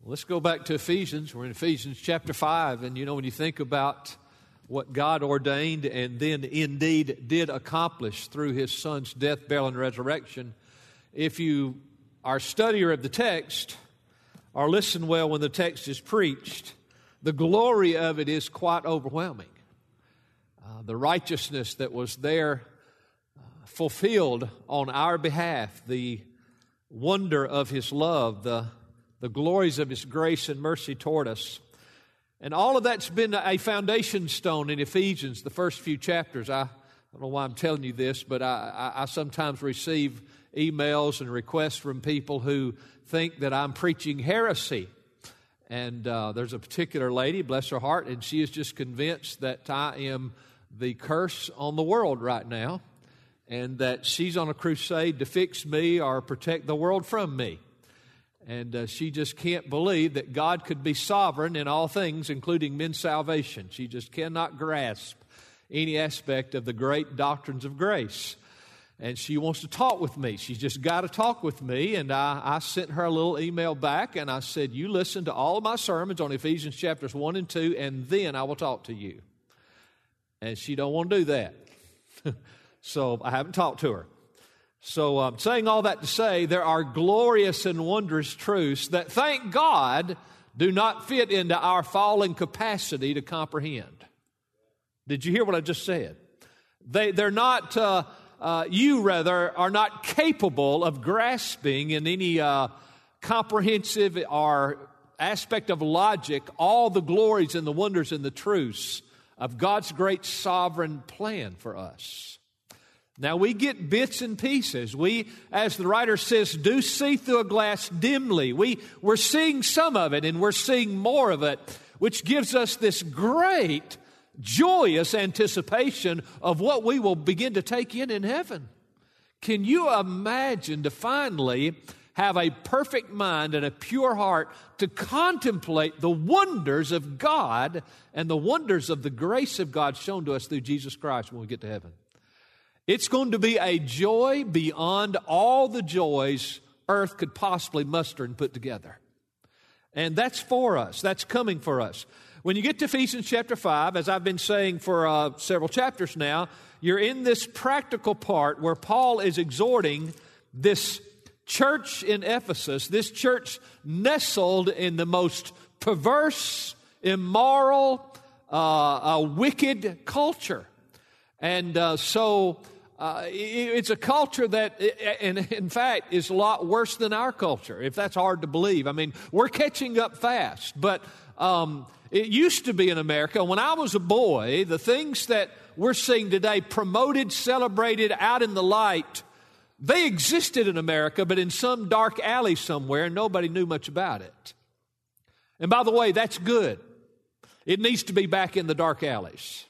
Let's go back to Ephesians. We're in Ephesians chapter 5. And when you think about what God ordained and then indeed did accomplish through His Son's death, burial, and resurrection, if you are a studier of the text or listen well when the text is preached, the glory of it is quite overwhelming. The righteousness that was there fulfilled on our behalf, the wonder of His love, the glories of His grace and mercy toward us. And all of that's been a foundation stone in Ephesians, the first few chapters. I don't know why I'm telling you this, but I sometimes receive emails and requests from people who think that I'm preaching heresy. And there's a particular lady, bless her heart, and she is just convinced that I am the curse on the world right now, and that she's on a crusade to fix me or protect the world from me. And she just can't believe that God could be sovereign in all things, including men's salvation. She just cannot grasp any aspect of the great doctrines of grace. And she wants to talk with me. She's just got to talk with me. And I sent her a little email back, and I said, you listen to all of my sermons on Ephesians chapters 1 and 2, and then I will talk to you. And she don't want to do that. So I haven't talked to her. So I'm saying all that to say there are glorious and wondrous truths that, thank God, do not fit into our fallen capacity to comprehend. Did you hear what I just said? They're not, you rather, are not capable of grasping in any comprehensive or aspect of logic all the glories and the wonders and the truths of God's great sovereign plan for us. Now, we get bits and pieces. We, as the writer says, do see through a glass dimly. We're seeing some of it, and we're seeing more of it, which gives us this great, joyous anticipation of what we will begin to take in heaven. Can you imagine to finally have a perfect mind and a pure heart to contemplate the wonders of God and the wonders of the grace of God shown to us through Jesus Christ when we get to heaven? It's going to be a joy beyond all the joys earth could possibly muster and put together. And that's for us. That's coming for us. When you get to Ephesians chapter 5, as I've been saying for several chapters now, you're in this practical part where Paul is exhorting this church in Ephesus, this church nestled in the most perverse, immoral, wicked culture. And so it's a culture that, in fact, is a lot worse than our culture, if that's hard to believe. I mean, we're catching up fast. But it used to be in America, when I was a boy, the things that we're seeing today promoted, celebrated, out in the light, they existed in America, but in some dark alley somewhere, and nobody knew much about it. And by the way, that's good. It needs to be back in the dark alleys.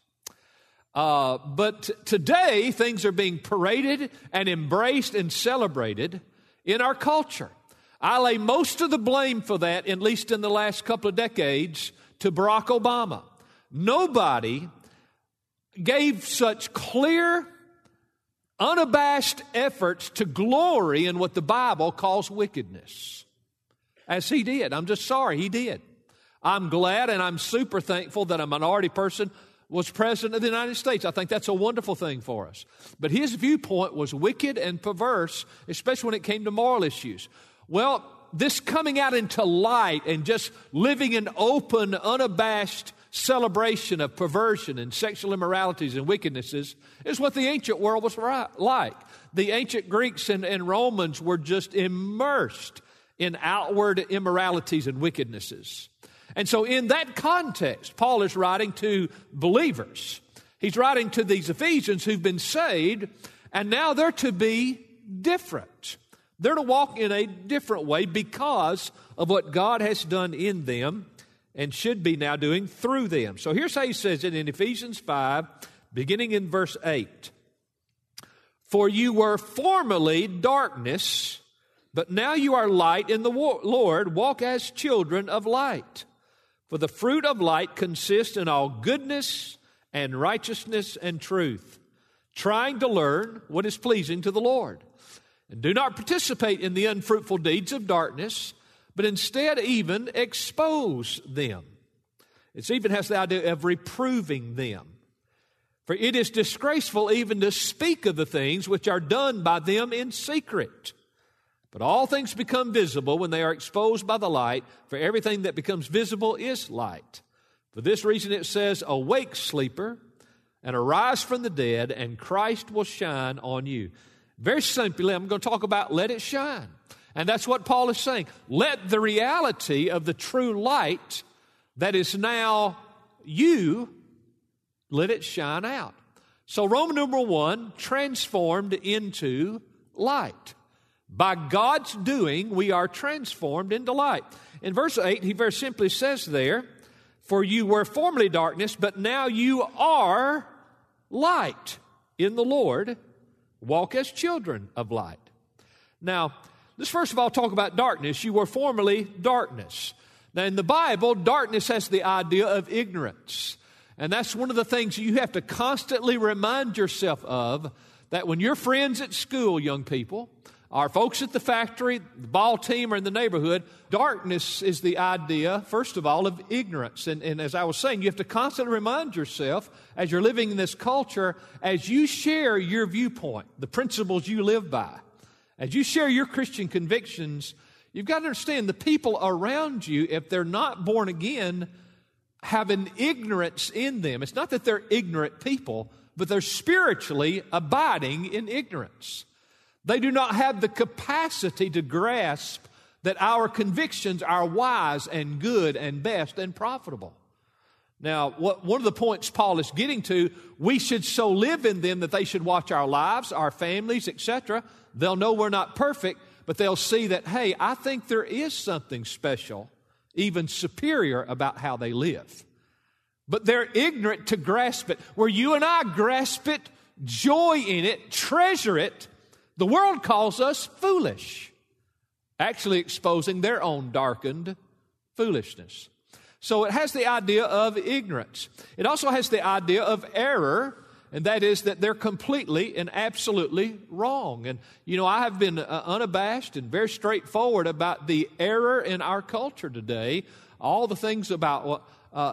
But today, things are being paraded and embraced and celebrated in our culture. I lay most of the blame for that, at least in the last couple of decades, to Barack Obama. Nobody gave such clear, unabashed efforts to glory in what the Bible calls wickedness as he did. I'm just sorry he did. I'm glad and I'm super thankful that a minority person was president of the United States. I think that's a wonderful thing for us. But his viewpoint was wicked and perverse, especially when it came to moral issues. Well, this coming out into light and just living in open, unabashed celebration of perversion and sexual immoralities and wickednesses is what the ancient world was like. The ancient Greeks and Romans were just immersed in outward immoralities and wickednesses. And so in that context, Paul is writing to believers. He's writing to these Ephesians who've been saved, and now they're to be different. They're to walk in a different way because of what God has done in them and should be now doing through them. So here's how he says it in Ephesians 5, beginning in verse 8. For you were formerly darkness, but now you are light in the Lord. Walk as children of light. For the fruit of light consists in all goodness and righteousness and truth, trying to learn what is pleasing to the Lord. And do not participate in the unfruitful deeds of darkness, but instead even expose them. It even has the idea of reproving them. For it is disgraceful even to speak of the things which are done by them in secret. But all things become visible when they are exposed by the light, for everything that becomes visible is light. For this reason it says, "Awake, sleeper, and arise from the dead, and Christ will shine on you." Very simply, I'm going to talk about let it shine. And that's what Paul is saying. Let the reality of the true light that is now you, let it shine out. So Roman numeral 1, transformed into light. By God's doing, we are transformed into light. In verse 8, he very simply says there, "For you were formerly darkness, but now you are light in the Lord. Walk as children of light." Now, let's first of all talk about darkness. You were formerly darkness. Now, in the Bible, darkness has the idea of ignorance. And that's one of the things you have to constantly remind yourself of, that when your friends at school, young people, our folks at the factory, the ball team, or in the neighborhood, darkness is the idea, first of all, of ignorance. And as I was saying, you have to constantly remind yourself, as you're living in this culture, as you share your viewpoint, the principles you live by, as you share your Christian convictions, you've got to understand the people around you, if they're not born again, have an ignorance in them. It's not that they're ignorant people, but they're spiritually abiding in ignorance. They do not have the capacity to grasp that our convictions are wise and good and best and profitable. Now, one of the points Paul is getting to, we should so live in them that they should watch our lives, our families, etc. They'll know we're not perfect, but they'll see that, hey, I think there is something special, even superior about how they live. But they're ignorant to grasp it. Where you and I grasp it, joy in it, treasure it, the world calls us foolish, actually exposing their own darkened foolishness. So it has the idea of ignorance. It also has the idea of error, and that is that they're completely and absolutely wrong. And, you know, I have been unabashed and very straightforward about the error in our culture today. All the things about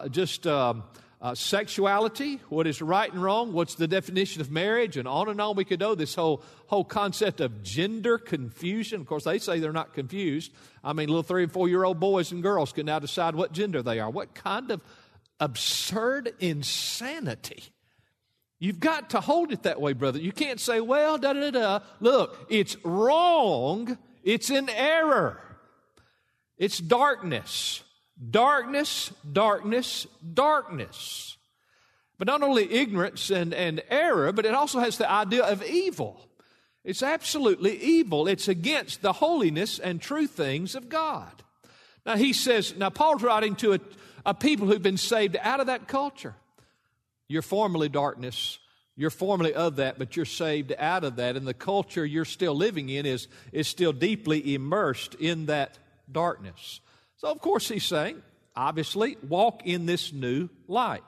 sexuality, what is right and wrong, what's the definition of marriage, and on we could go. This whole concept of gender confusion. Of course, they say they're not confused. I mean, little 3 and 4 year old boys and girls can now decide what gender they are. What kind of absurd insanity. You've got to hold it that way, brother. You can't say, well, da-da-da-da. Look, it's wrong. It's in error. It's darkness. Darkness, darkness, darkness. But not only ignorance and error, but it also has the idea of evil. It's absolutely evil. It's against the holiness and true things of God. Now he says, now Paul's writing to a people who've been saved out of that culture. You're formerly darkness. You're formerly of that, but you're saved out of that. And the culture you're still living in is still deeply immersed in that darkness. So, of course, he's saying, obviously, walk in this new light.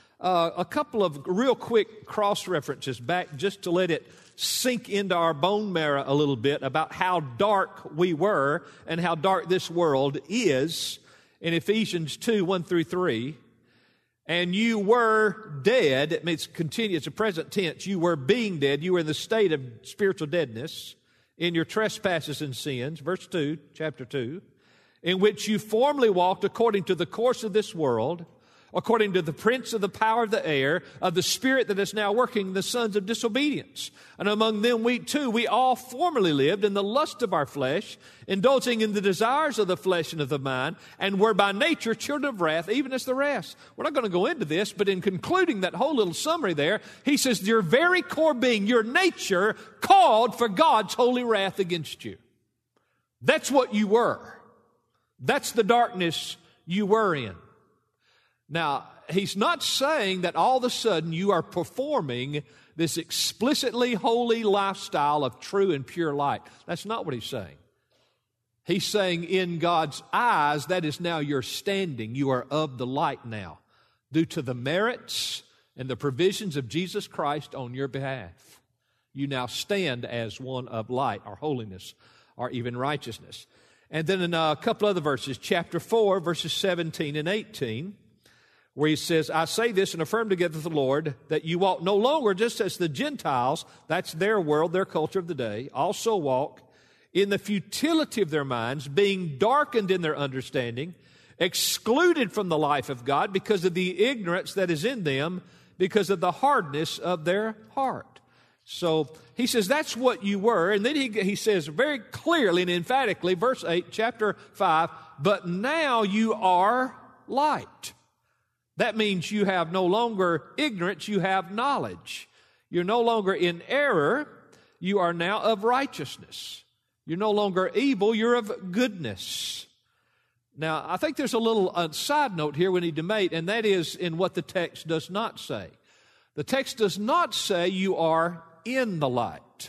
A couple of real quick cross-references back just to let it sink into our bone marrow a little bit about how dark we were and how dark this world is. In Ephesians 2, 1 through 3, and you were dead. It means continue. It's a present tense. You were being dead. You were in the state of spiritual deadness in your trespasses and sins. Verse 2, chapter 2. In which you formerly walked according to the course of this world, according to the prince of the power of the air, of the spirit that is now working in the sons of disobedience. And among them we all formerly lived in the lust of our flesh, indulging in the desires of the flesh and of the mind, and were by nature children of wrath, even as the rest. We're not going to go into this, but in concluding that whole little summary there, he says, your very core being, your nature, called for God's holy wrath against you. That's what you were. That's the darkness you were in. Now, he's not saying that all of a sudden you are performing this explicitly holy lifestyle of true and pure light. That's not what he's saying. He's saying in God's eyes, that is now your standing. You are of the light now, due to the merits and the provisions of Jesus Christ on your behalf. You now stand as one of light, or holiness, or even righteousness. And then in a couple other verses, chapter 4, verses 17 and 18, where he says, I say this and affirm together with the Lord, that you walk no longer just as the Gentiles, that's their world, their culture of the day, also walk in the futility of their minds, being darkened in their understanding, excluded from the life of God because of the ignorance that is in them, because of the hardness of their heart. So he says that's what you were. And then he says very clearly and emphatically, verse 8, chapter 5, but now you are light. That means you have no longer ignorance, you have knowledge. You're no longer in error, you are now of righteousness. You're no longer evil, you're of goodness. Now, I think there's a little side note here we need to make, and that is in what the text does not say. The text does not say you are in the light.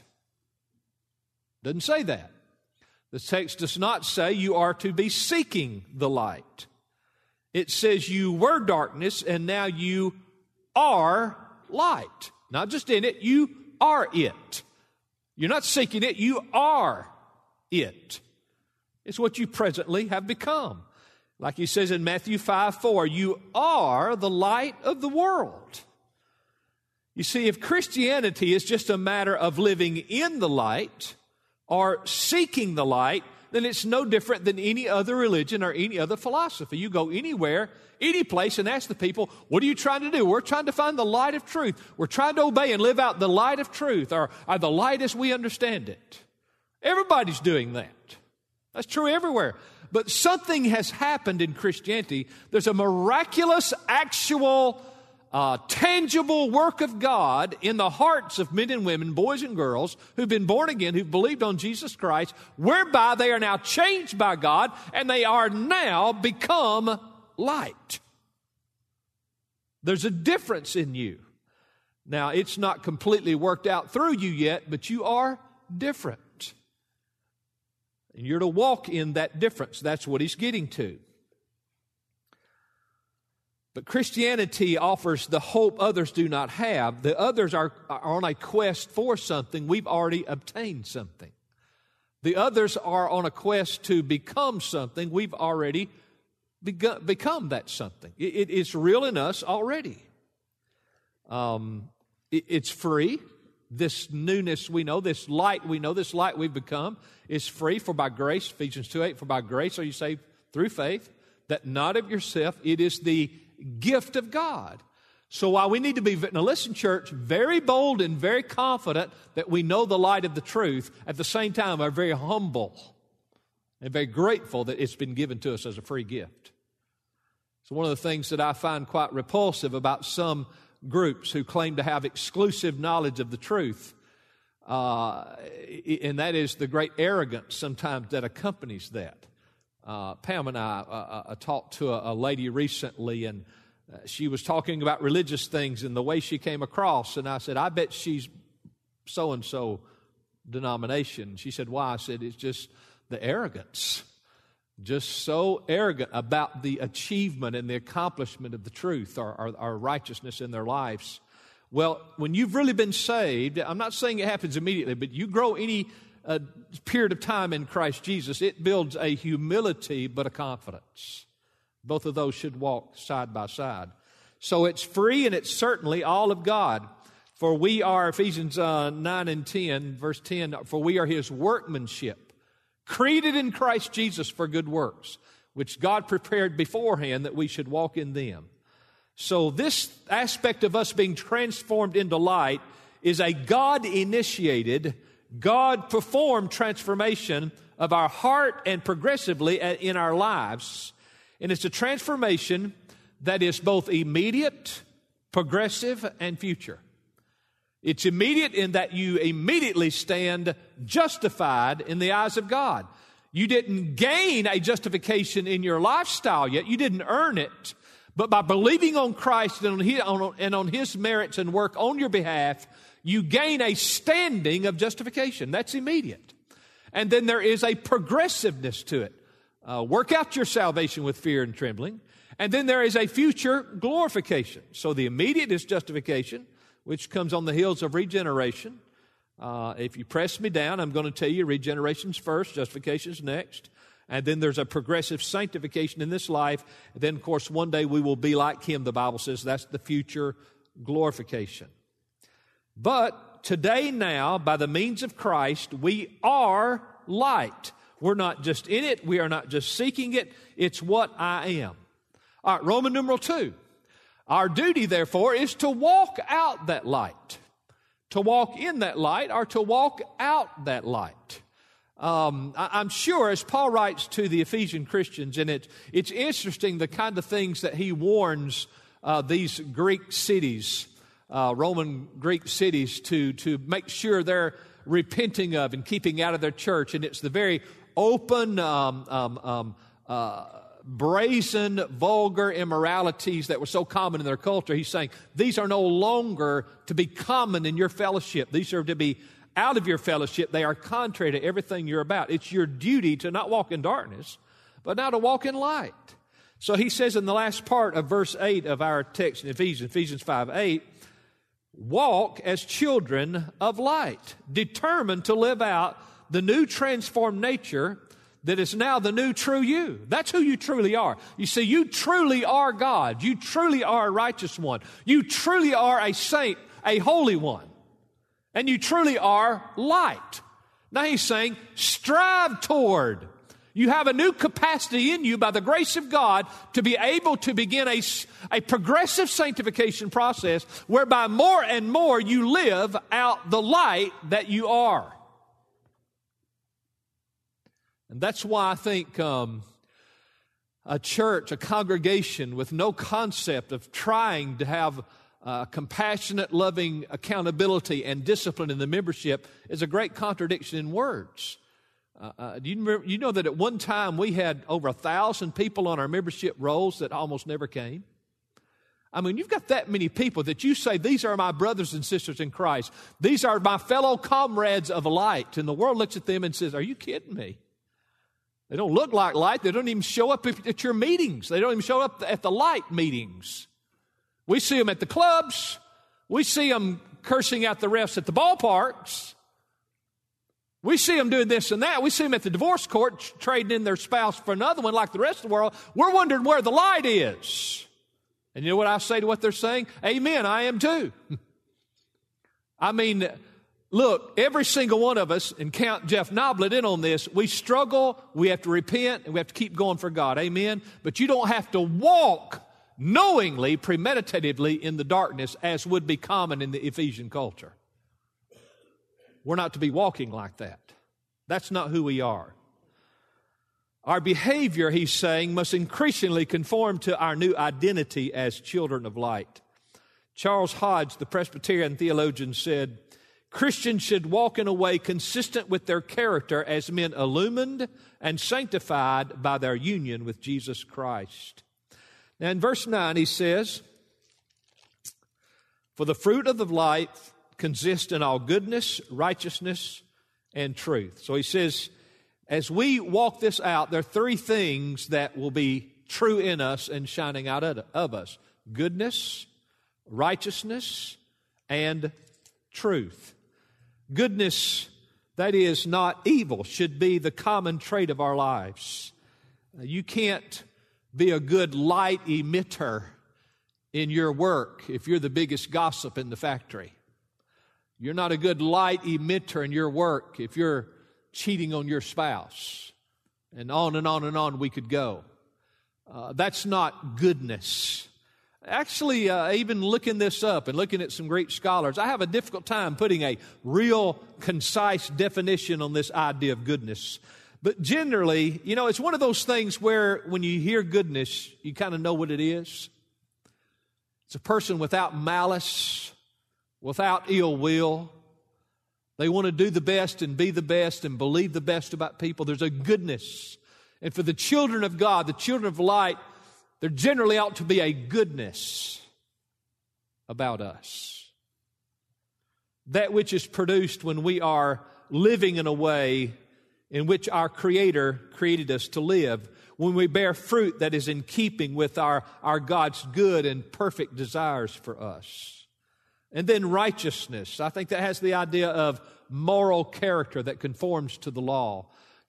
Doesn't say that. The text does not say you are to be seeking the light. It says you were darkness and now you are light. Not just in it, you are it. You're not seeking it, you are it. It's what you presently have become. Like he says in Matthew 5:4, you are the light of the world. You see, if Christianity is just a matter of living in the light or seeking the light, then it's no different than any other religion or any other philosophy. You go anywhere, any place, and ask the people, what are you trying to do? We're trying to find the light of truth. We're trying to obey and live out the light of truth, or the light as we understand it. Everybody's doing that. That's true everywhere. But something has happened in Christianity. There's a miraculous, actual, tangible work of God in the hearts of men and women, boys and girls, who've been born again, who've believed on Jesus Christ, whereby they are now changed by God, and they are now become light. There's a difference in you. Now, it's not completely worked out through you yet, but you are different. And you're to walk in that difference. That's what he's getting to. But Christianity offers the hope others do not have. The others are on a quest for something. We've already obtained something. The others are on a quest to become something. We've already become that something. It's real in us already. It's free. This newness we know, this light we know, this light we've become is free, for by grace, Ephesians 2:8, for by grace are you saved through faith, that not of yourself, it is the gift of God. So while we need to be, now listen, church, very bold and very confident that we know the light of the truth, at the same time are very humble and very grateful that it's been given to us as a free gift. So one of the things that I find quite repulsive about some groups who claim to have exclusive knowledge of the truth, and that is the great arrogance sometimes that accompanies that. Pam and I talked to a lady recently, and she was talking about religious things and the way she came across, and I said, I bet she's so-and-so denomination. She said, why? I said, it's just the arrogance. Just so arrogant about the achievement and the accomplishment of the truth or righteousness in their lives. Well, when you've really been saved, I'm not saying it happens immediately, but you grow any period of time in Christ Jesus, it builds a humility but a confidence. Both of those should walk side by side. So it's free and it's certainly all of God. For we are, Ephesians 9 and 10, verse 10, for we are His workmanship, created in Christ Jesus for good works, which God prepared beforehand that we should walk in them. So this aspect of us being transformed into light is a God-initiated, God-performed transformation of our heart and progressively in our lives. And it's a transformation that is both immediate, progressive, and future. It's immediate in that you immediately stand justified in the eyes of God. You didn't gain a justification in your lifestyle yet. You didn't earn it. But by believing on Christ and on His merits and work on your behalf, you gain a standing of justification. That's immediate. And then there is a progressiveness to it. Work out your salvation with fear and trembling. And then there is a future glorification. So the immediate is justification, which comes on the heels of regeneration. If you press me down, I'm going to tell you regeneration's first, justification's next. And then there's a progressive sanctification in this life. And then, of course, one day we will be like Him, the Bible says. That's the future glorification. But today now, by the means of Christ, we are light. We're not just in it. We are not just seeking it. It's what I am. All right, Roman numeral 2. Our duty, therefore, is to walk out that light. To walk in that light or to walk out that light. I'm sure as Paul writes to the Ephesian Christians, and it's interesting the kind of things that he warns these Greek cities, Roman Greek cities, to make sure they're repenting of and keeping out of their church. And it's the very open, brazen, vulgar immoralities that were so common in their culture. He's saying these are no longer to be common in your fellowship. These are to be out of your fellowship. They are contrary to everything you're about. It's your duty to not walk in darkness, but now to walk in light. So he says in the last part of verse 8 of our text in Ephesians 5:8, walk as children of light, determined to live out the new transformed nature that is now the new true you. That's who you truly are. You see, you truly are God. You truly are a righteous one. You truly are a saint, a holy one. And you truly are light. Now he's saying, strive toward. You have a new capacity in you by the grace of God to be able to begin a progressive sanctification process whereby more and more you live out the light that you are. And that's why I think a church, a congregation with no concept of trying to have compassionate, loving accountability and discipline in the membership is a great contradiction in words. You know that at one time we had over 1,000 people on our membership rolls that almost never came? I mean, you've got that many people that you say, these are my brothers and sisters in Christ. These are my fellow comrades of light. And the world looks at them and says, are you kidding me? They don't look like light. They don't even show up at your meetings. They don't even show up at the light meetings. We see them at the clubs. We see them cursing out the refs at the ballparks. We see them doing this and that. We see them at the divorce court trading in their spouse for another one like the rest of the world. We're wondering where the light is. And you know what I say to what they're saying? Amen, I am too. I mean, look, every single one of us, and count Jeff Noblet in on this, we struggle, we have to repent, and we have to keep going for God. Amen? But you don't have to walk knowingly, premeditatively in the darkness as would be common in the Ephesian culture. We're not to be walking like that. That's not who we are. Our behavior, he's saying, must increasingly conform to our new identity as children of light. Charles Hodge, the Presbyterian theologian, said, Christians should walk in a way consistent with their character as men illumined and sanctified by their union with Jesus Christ. Now in verse 9 he says, for the fruit of the light consists in all goodness, righteousness, and truth. So he says, as we walk this out, there are three things that will be true in us and shining out of us. Goodness, righteousness, and truth. Goodness, that is not evil, should be the common trait of our lives. You can't be a good light emitter in your work if you're the biggest gossip in the factory. You're not a good light emitter in your work if you're cheating on your spouse. And on and on and on we could go. That's not goodness. Actually, even looking this up and looking at some great scholars, I have a difficult time putting a real concise definition on this idea of goodness. But generally, you know, it's one of those things where when you hear goodness, you kind of know what it is. It's a person without malice, without ill will. They want to do the best and be the best and believe the best about people. There's a goodness. And for the children of God, the children of light, there generally ought to be a goodness about us. That which is produced when we are living in a way in which our Creator created us to live, when we bear fruit that is in keeping with our God's good and perfect desires for us. And then righteousness. I think that has the idea of moral character that conforms to the law.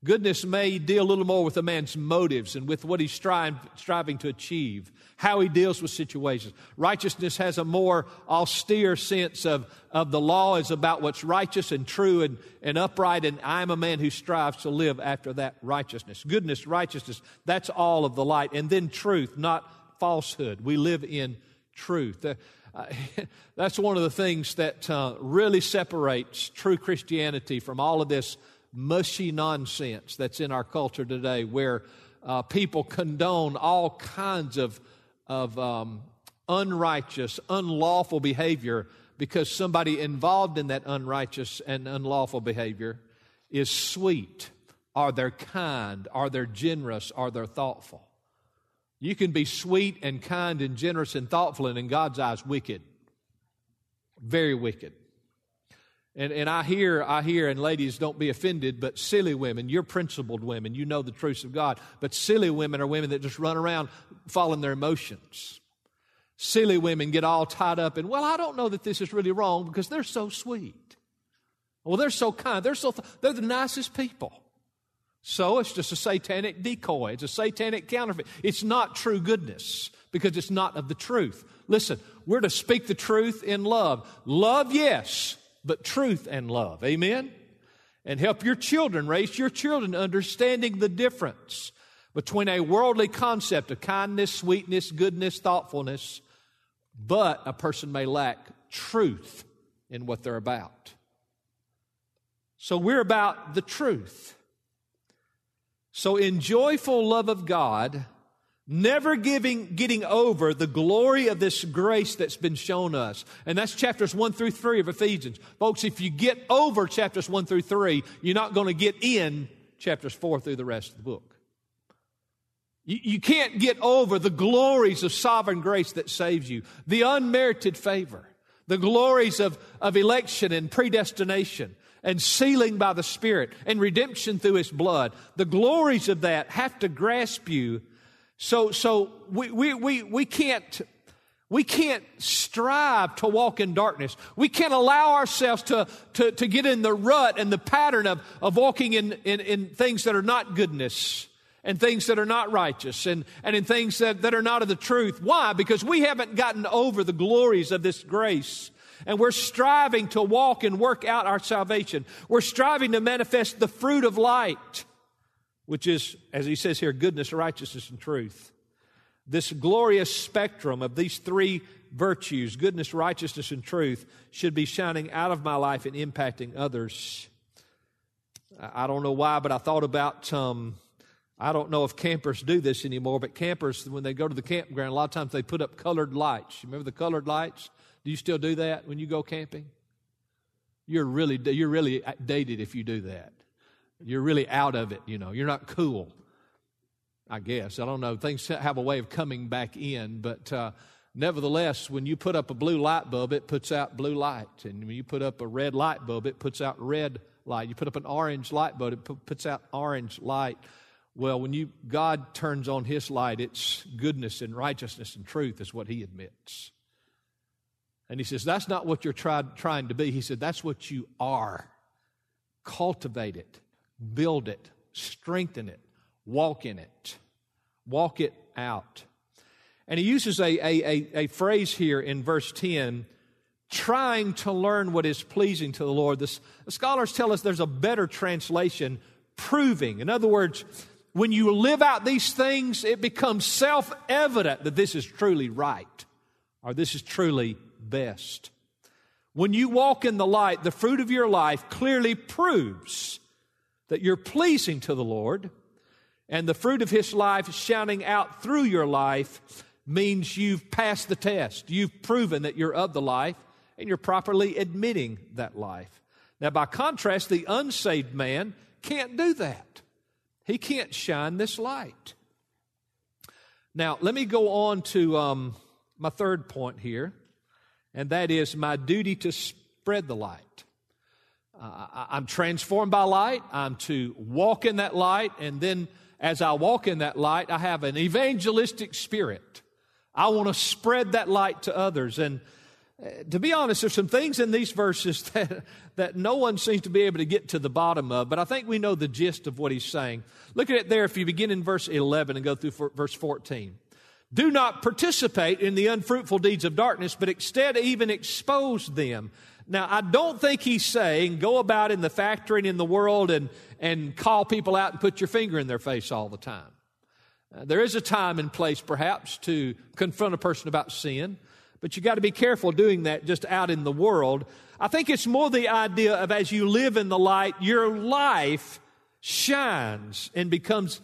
Goodness may deal a little more with a man's motives and with what he's striving to achieve, how he deals with situations. Righteousness has a more austere sense of the law is about what's righteous and true and upright, and I'm a man who strives to live after that righteousness. Goodness, righteousness, that's all of the light. And then truth, not falsehood. We live in truth. That's one of the things that really separates true Christianity from all of this mushy nonsense that's in our culture today, where people condone all kinds of unrighteous, unlawful behavior because somebody involved in that unrighteous and unlawful behavior is sweet, or they're kind, or they're generous, or they're thoughtful. You can be sweet and kind and generous and thoughtful, and in God's eyes, wicked. Very wicked. And I hear, and ladies, don't be offended, but silly women, you're principled women, you know the truths of God, but silly women are women that just run around following their emotions. Silly women get all tied up in, well, I don't know that this is really wrong because they're so sweet. Well, they're so kind. They're the nicest people. So it's just a satanic decoy. It's a satanic counterfeit. It's not true goodness because it's not of the truth. Listen, we're to speak the truth in love. Love, yes, but truth and love. Amen? And help your children, raise your children understanding the difference between a worldly concept of kindness, sweetness, goodness, thoughtfulness, but a person may lack truth in what they're about. So we're about the truth. So in joyful love of God, never getting over the glory of this grace that's been shown us. And that's chapters 1 through 3 of Ephesians. Folks, if you get over chapters 1 through 3, you're not going to get in chapters 4 through the rest of the book. You can't get over the glories of sovereign grace that saves you, the unmerited favor, the glories of election and predestination, and sealing by the Spirit, and redemption through His blood. The glories of that have to grasp you. So we can't strive to walk in darkness. We can't allow ourselves to get in the rut and the pattern of walking in things that are not goodness and things that are not righteous and in things that are not of the truth. Why? Because we haven't gotten over the glories of this grace. And we're striving to walk and work out our salvation. We're striving to manifest the fruit of light, which is, as he says here, goodness, righteousness, and truth. This glorious spectrum of these three virtues, goodness, righteousness, and truth, should be shining out of my life and impacting others. I don't know why, but I thought about, I don't know if campers do this anymore, but campers, when they go to the campground, a lot of times they put up colored lights. You remember the colored lights? Do you still do that when you go camping? You're really dated if you do that. You're really out of it, you know. You're not cool, I guess. I don't know. Things have a way of coming back in. But nevertheless, when you put up a blue light bulb, it puts out blue light. And when you put up a red light bulb, it puts out red light. You put up an orange light bulb, it puts out orange light. Well, when God turns on His light, it's goodness and righteousness and truth is what He admits. And He says, that's not what you're trying to be. He said, that's what you are. Cultivate it. Build it, strengthen it, walk in it, walk it out. And he uses a phrase here in verse 10, trying to learn what is pleasing to the Lord. The scholars tell us there's a better translation, proving. In other words, when you live out these things, it becomes self-evident that this is truly right or this is truly best. When you walk in the light, the fruit of your life clearly proves that you're pleasing to the Lord, and the fruit of His life shining out through your life means you've passed the test. You've proven that you're of the life, and you're properly admitting that life. Now, by contrast, the unsaved man can't do that. He can't shine this light. Now, let me go on to my third point here, and that is my duty to spread the light. I'm transformed by light. I'm to walk in that light. And then as I walk in that light, I have an evangelistic spirit. I want to spread that light to others. And To be honest, there's some things in these verses that no one seems to be able to get to the bottom of, but I think we know the gist of what he's saying. Look at it there if you begin in verse 11 and go through verse 14. Do not participate in the unfruitful deeds of darkness, but instead even expose them. Now, I don't think he's saying go about in the factory and in the world and call people out and put your finger in their face all the time. There is a time and place, perhaps, to confront a person about sin, but you got to be careful doing that just out in the world. I think it's more the idea of as you live in the light, your life shines and becomes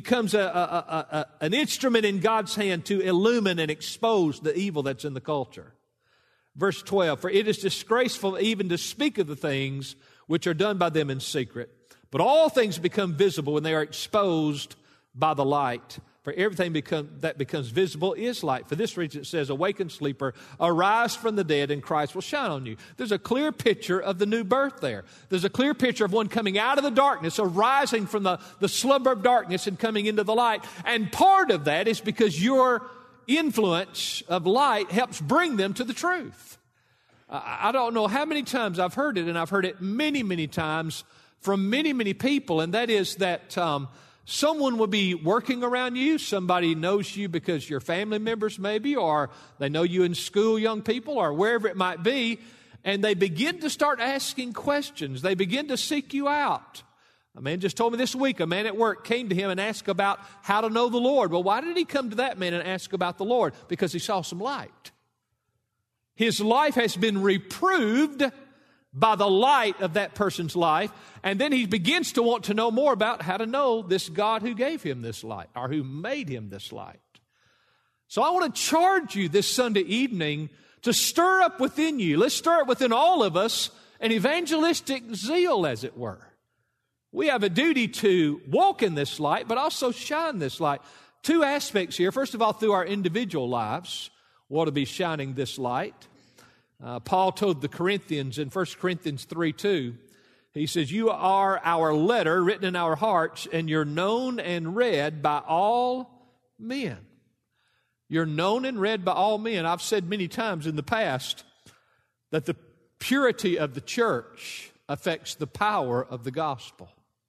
an instrument in God's hand to illumine and expose the evil that's in the culture. Verse 12, for it is disgraceful even to speak of the things which are done by them in secret, but all things become visible when they are exposed by the light. For everything that becomes visible is light. For this reason it says, awaken, sleeper, arise from the dead, and Christ will shine on you. There's a clear picture of the new birth there. There's a clear picture of one coming out of the darkness, arising from the slumber of darkness and coming into the light. And part of that is because your influence of light helps bring them to the truth. I don't know how many times I've heard it, and I've heard it many, many times from many, many people, and that is that someone will be working around you. Somebody knows you because you're family members maybe, or they know you in school, young people, or wherever it might be, and they begin to start asking questions. They begin to seek you out. A man just told me this week, a man at work came to him and asked about how to know the Lord. Well, why did he come to that man and ask about the Lord? Because he saw some light. His life has been reproved by the light of that person's life, and then he begins to want to know more about how to know this God who gave him this light, or who made him this light. So I want to charge you this Sunday evening to stir up within you, let's stir up within all of us, an evangelistic zeal, as it were. We have a duty to walk in this light, but also shine this light. Two aspects here. First of all, through our individual lives, we ought to be shining this light. Paul told the Corinthians in 1 Corinthians 3:2, he says, you are our letter written in our hearts, and you're known and read by all men. You're known and read by all men. I've said many times in the past that the purity of the church affects the power of the gospel.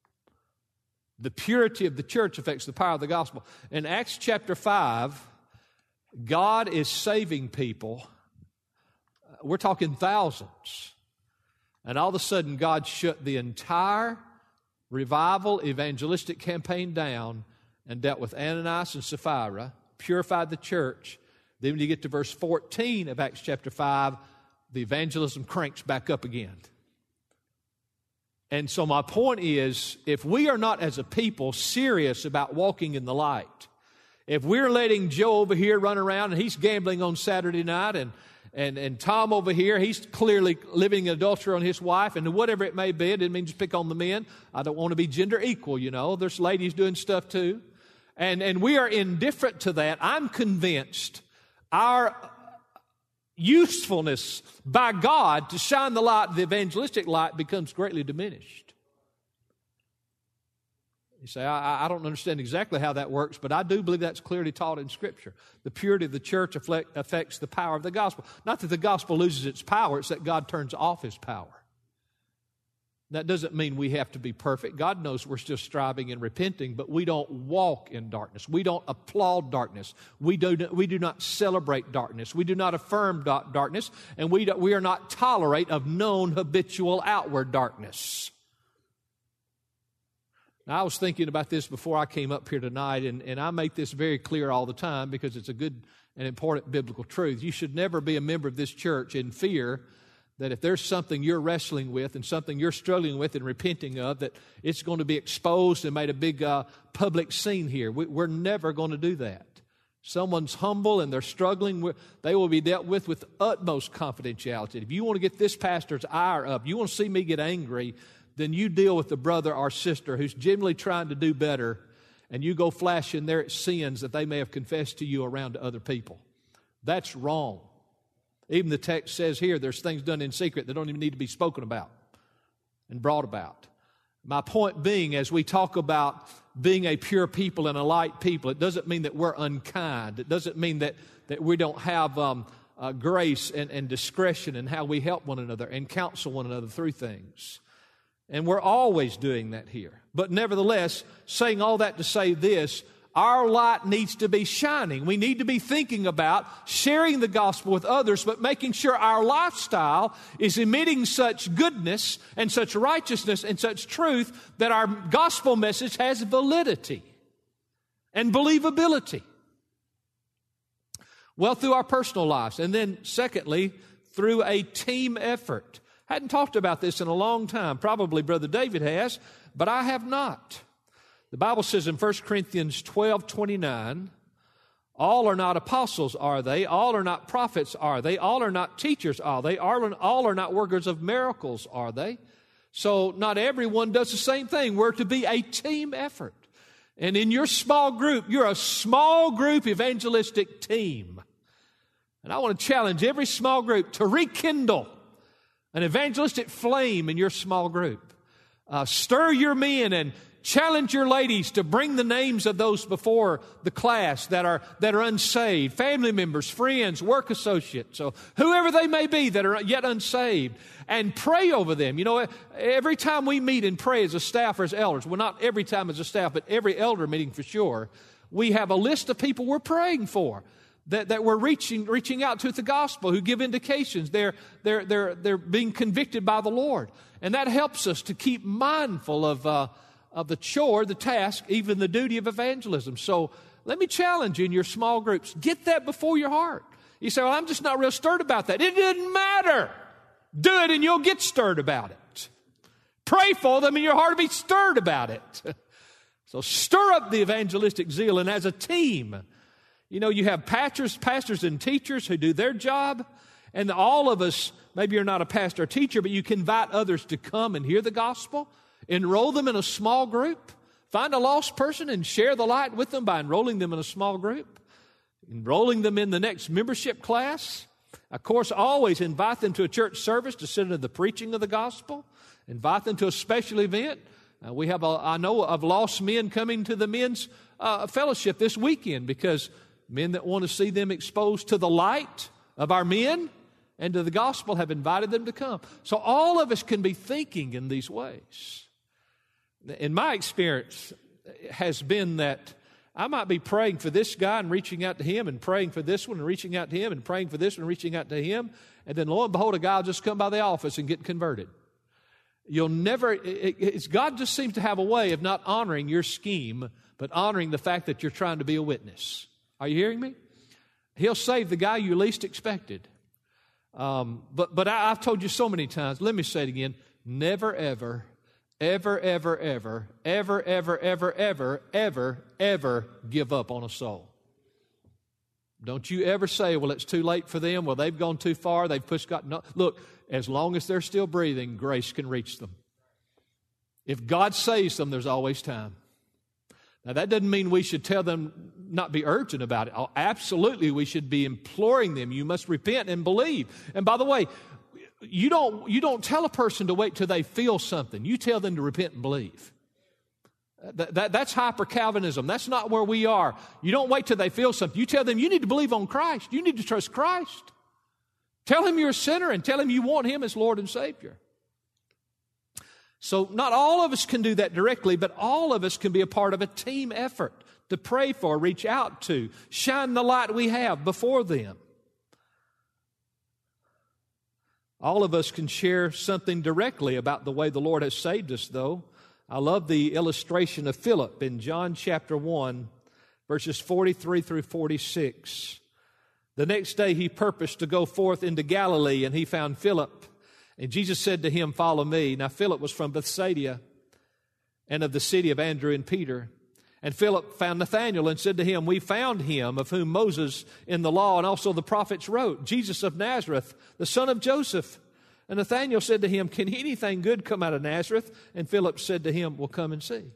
The purity of the church affects the power of the gospel. In Acts chapter 5, God is saving people. We're talking thousands. And all of a sudden, God shut the entire revival evangelistic campaign down and dealt with Ananias and Sapphira, purified the church. Then when you get to verse 14 of Acts chapter 5, the evangelism cranks back up again. And so my point is, if we are not as a people serious about walking in the light, if we're letting Joe over here run around and he's gambling on Saturday night, and Tom over here, he's clearly living in adultery on his wife, and whatever it may be, I didn't mean to pick on the men. I don't want to be gender equal, you know. There's ladies doing stuff too. And we are indifferent to that. I'm convinced our usefulness by God to shine the light, the evangelistic light, becomes greatly diminished. You say, I don't understand exactly how that works, but I do believe that's clearly taught in Scripture. The purity of the church affects the power of the gospel. Not that the gospel loses its power, it's that God turns off His power. That doesn't mean we have to be perfect. God knows we're still striving and repenting, but we don't walk in darkness. We don't applaud darkness. We do not celebrate darkness. We do not affirm darkness, and we are not tolerate of known habitual outward darkness. Now, I was thinking about this before I came up here tonight, and I make this very clear all the time because it's a good and important biblical truth. You should never be a member of this church in fear that if there's something you're wrestling with and something you're struggling with and repenting of, that it's going to be exposed and made a big public scene here. We're never going to do that. Someone's humble and they're struggling, they will be dealt with utmost confidentiality. If you want to get this pastor's ire up, you want to see me get angry, then you deal with the brother or sister who's genuinely trying to do better, and you go flashing their sins that they may have confessed to you around to other people. That's wrong. Even the text says here there's things done in secret that don't even need to be spoken about and brought about. My point being, as we talk about being a pure people and a light people, it doesn't mean that we're unkind. It doesn't mean that we don't have grace and discretion in how we help one another and counsel one another through things. And we're always doing that here. But nevertheless, saying all that to say this, our light needs to be shining. We need to be thinking about sharing the gospel with others, but making sure our lifestyle is emitting such goodness and such righteousness and such truth that our gospel message has validity and believability. Well, through our personal lives. And then secondly, through a team effort. Hadn't talked about this in a long time. Probably Brother David has, but I have not. The Bible says in 1 Corinthians 12:29, all are not apostles, are they? All are not prophets, are they? All are not teachers, are they? All are not workers of miracles, are they? So not everyone does the same thing. We're to be a team effort. And in your small group, you're a small group evangelistic team. And I want to challenge every small group to rekindle an evangelistic flame in your small group. Stir your men and challenge your ladies to bring the names of those before the class that are unsaved, family members, friends, work associates, so whoever they may be that are yet unsaved, and pray over them. You know, every time we meet and pray as a staff or as elders, well, not every time as a staff, but every elder meeting for sure, we have a list of people we're praying for. That we're reaching out to with the gospel, who give indications they're being convicted by the Lord, and that helps us to keep mindful of the chore, the task, even the duty of evangelism. So let me challenge you in your small groups. Get that before your heart. You say, well, I'm just not real stirred about that. It doesn't matter. Do it and you'll get stirred about it. Pray for them and your heart will be stirred about it. So stir up the evangelistic zeal. And as a team, you know, you have pastors and teachers who do their job. And all of us, maybe you're not a pastor or teacher, but you can invite others to come and hear the gospel. Enroll them in a small group. Find a lost person and share the light with them by enrolling them in a small group. Enrolling them in the next membership class. Of course, always invite them to a church service to sit into the preaching of the gospel. Invite them to a special event. I know of lost men coming to the men's fellowship this weekend because men that want to see them exposed to the light of our men and to the gospel have invited them to come. So all of us can be thinking in these ways. In my experience has been that I might be praying for this guy and reaching out to him and praying for this one and reaching out to him and praying for this one and reaching out to him. And then lo and behold, a guy will just come by the office and get converted. God just seems to have a way of not honoring your scheme, but honoring the fact that you're trying to be a witness. Are you hearing me? He'll save the guy you least expected. But I've told you so many times, let me say it again, never, ever, ever, ever, ever, ever, ever, ever, ever, ever, ever give up on a soul. Don't you ever say, well, it's too late for them. Well, they've gone too far. They've pushed God. No. Look, as long as they're still breathing, grace can reach them. If God saves them, there's always time. Now, that doesn't mean we should tell them not be urgent about it. Oh, absolutely, we should be imploring them. You must repent and believe. And by the way, you don't tell a person to wait till they feel something. You tell them to repent and believe. That's hyper-Calvinism. That's not where we are. You don't wait till they feel something. You tell them you need to believe on Christ. You need to trust Christ. Tell him you're a sinner and tell him you want him as Lord and Savior. So not all of us can do that directly, but all of us can be a part of a team effort to pray for, reach out to, shine the light we have before them. All of us can share something directly about the way the Lord has saved us, though. I love the illustration of Philip in John chapter 1, verses 43 through 46. The next day he purposed to go forth into Galilee, and he found Philip. And Jesus said to him, "Follow me." Now Philip was from Bethsaida and of the city of Andrew and Peter. And Philip found Nathanael and said to him, "We found him of whom Moses in the law and also the prophets wrote, Jesus of Nazareth, the son of Joseph." And Nathanael said to him, "Can anything good come out of Nazareth?" And Philip said to him, "Well, come and see."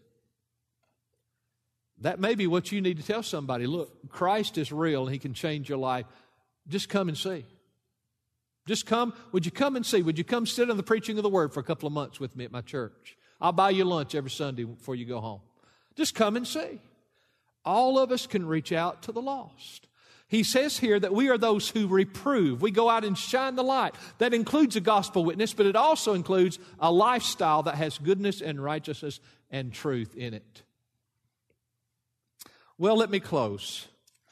That may be what you need to tell somebody. Look, Christ is real and he can change your life. Just come and see. Just come. Would you come and see? Would you come sit on the preaching of the word for a couple of months with me at my church? I'll buy you lunch every Sunday before you go home. Just come and see. All of us can reach out to the lost. He says here that we are those who reprove. We go out and shine the light. That includes a gospel witness, but it also includes a lifestyle that has goodness and righteousness and truth in it. Well, let me close.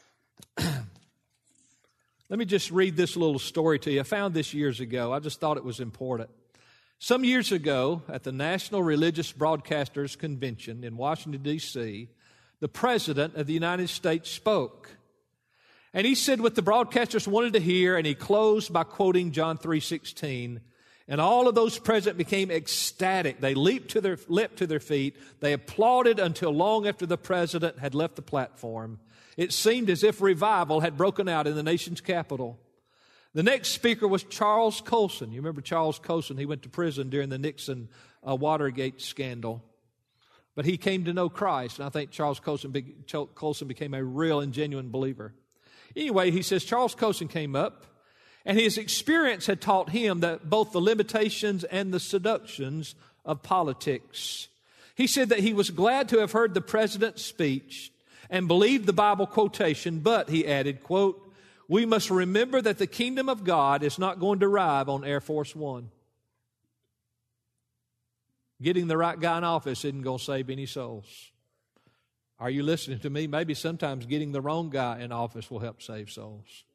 Let me just read this little story to you. I found this years ago. I just thought it was important. Some years ago, at the National Religious Broadcasters Convention in Washington, D.C., the President of the United States spoke. And he said what the broadcasters wanted to hear, and he closed by quoting John 3:16. And all of those present became ecstatic. They leaped to their feet. They applauded until long after the President had left the platform. It seemed as if revival had broken out in the nation's capital. The next speaker was Charles Colson. You remember Charles Colson? He went to prison during the Nixon Watergate scandal. But he came to know Christ, and I think Charles Colson became a real and genuine believer. Anyway, he says Charles Colson came up, and his experience had taught him that both the limitations and the seductions of politics. He said that he was glad to have heard the president's speech and believed the Bible quotation, but, he added, quote, "We must remember that the kingdom of God is not going to arrive on Air Force One. Getting the right guy in office isn't going to save any souls." Are you listening to me? Maybe sometimes getting the wrong guy in office will help save souls.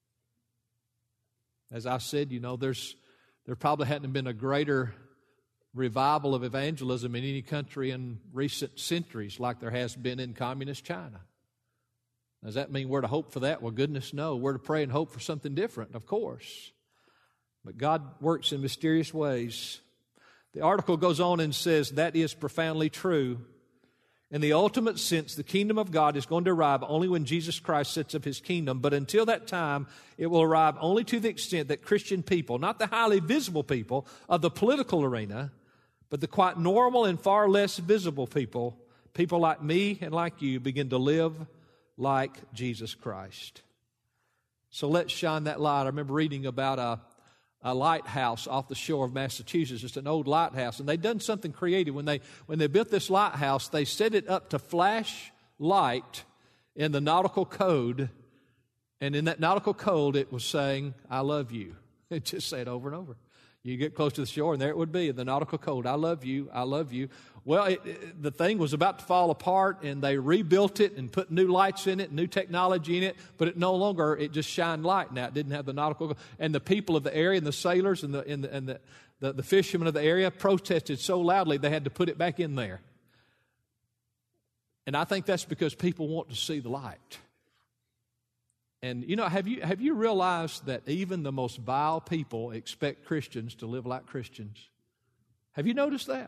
As I said, there probably hadn't been a greater revival of evangelism in any country in recent centuries like there has been in communist China. Does that mean we're to hope for that? Well, goodness, no. We're to pray and hope for something different, of course. But God works in mysterious ways. The article goes on and says that is profoundly true. In the ultimate sense, the kingdom of God is going to arrive only when Jesus Christ sets up His kingdom. But until that time, it will arrive only to the extent that Christian people, not the highly visible people of the political arena, but the quite normal and far less visible people like me and like you, begin to live like Jesus Christ. So let's shine that light. I remember reading about a lighthouse off the shore of Massachusetts. It's an old lighthouse, and they'd done something creative. When they built this lighthouse, they set it up to flash light in the nautical code, and in that nautical code, it was saying, "I love you." It just said over and over. You get close to the shore, and there it would be in the nautical code, "I love you, I love you." Well, the thing was about to fall apart, and they rebuilt it and put new lights in it, new technology in it, but it just shined light now. It didn't have the nautical code. And the people of the area and the sailors and the fishermen of the area protested so loudly they had to put it back in there. And I think that's because people want to see the light. And, have you realized that even the most vile people expect Christians to live like Christians? Have you noticed that?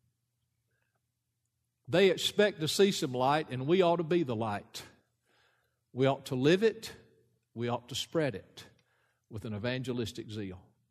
They expect to see some light, and we ought to be the light. We ought to live it. We ought to spread it with an evangelistic zeal.